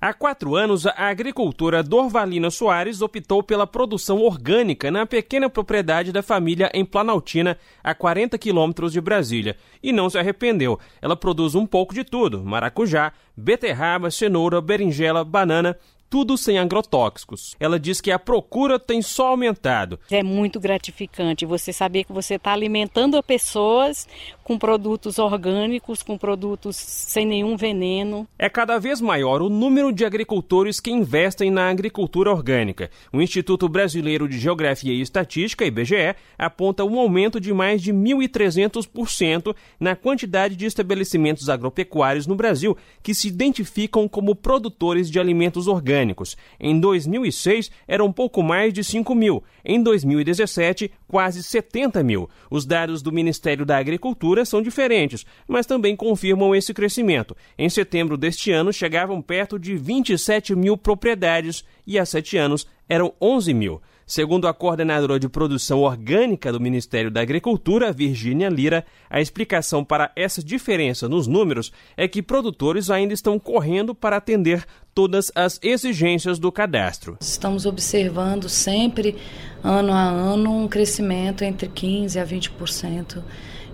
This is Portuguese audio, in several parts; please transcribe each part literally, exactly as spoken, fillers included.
Há quatro anos, a agricultora Dorvalina Soares optou pela produção orgânica na pequena propriedade da família em Planaltina, a quarenta quilômetros de Brasília. E não se arrependeu. Ela produz um pouco de tudo: maracujá, beterraba, cenoura, berinjela, banana, tudo sem agrotóxicos. Ela diz que a procura tem só aumentado. É muito gratificante você saber que você está alimentando as pessoas com produtos orgânicos, com produtos sem nenhum veneno. É cada vez maior o número de agricultores que investem na agricultura orgânica. O Instituto Brasileiro de Geografia e Estatística, I B G E, aponta um aumento de mais de mil e trezentos por cento na quantidade de estabelecimentos agropecuários no Brasil que se identificam como produtores de alimentos orgânicos. Em dois mil e seis, eram um pouco mais de cinco mil. Em dois mil e dezessete, quase setenta mil. Os dados do Ministério da Agricultura são diferentes, mas também confirmam esse crescimento. Em setembro deste ano, chegavam perto de vinte e sete mil propriedades e há sete anos eram onze mil. Segundo a coordenadora de produção orgânica do Ministério da Agricultura, Virgínia Lira, a explicação para essa diferença nos números é que produtores ainda estão correndo para atender todas as exigências do cadastro. Estamos observando sempre, ano a ano, um crescimento entre quinze por cento a vinte por cento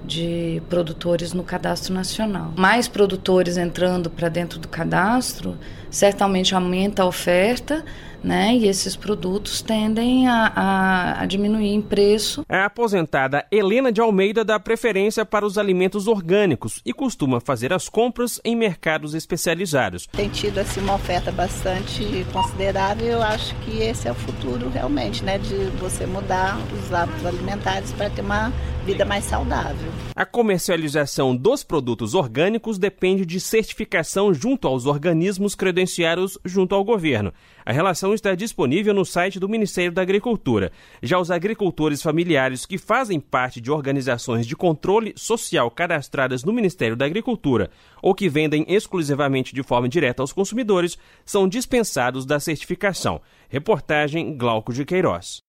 de produtores no cadastro nacional. Mais produtores entrando para dentro do cadastro, certamente aumenta a oferta, né? E esses produtos tendem a, a, a diminuir em preço. A aposentada Helena de Almeida dá preferência para os alimentos orgânicos e costuma fazer as compras em mercados especializados. Tem tido assim, uma oferta bastante considerável. Eu acho que esse é o futuro realmente, né? De você mudar os hábitos alimentares para ter uma vida mais saudável. A comercialização dos produtos orgânicos depende de certificação junto aos organismos credenciados junto ao governo. A relação está disponível no site do Ministério da Agricultura. Já os agricultores familiares que fazem parte de organizações de controle social cadastradas no Ministério da Agricultura ou que vendem exclusivamente de forma direta aos consumidores são dispensados da certificação. Reportagem Glauco de Queiroz.